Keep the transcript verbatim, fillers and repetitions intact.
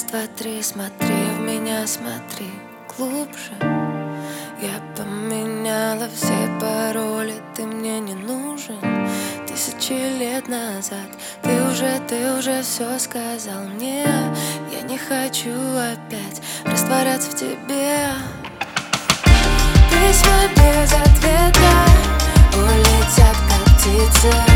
Раз, два, три, смотри в меня, смотри глубже. Я поменяла все пароли, ты мне не нужен. Тысячи лет назад ты уже, ты уже все сказал мне. Я не хочу опять растворяться в тебе. Письма без ответа улетят, как птицы.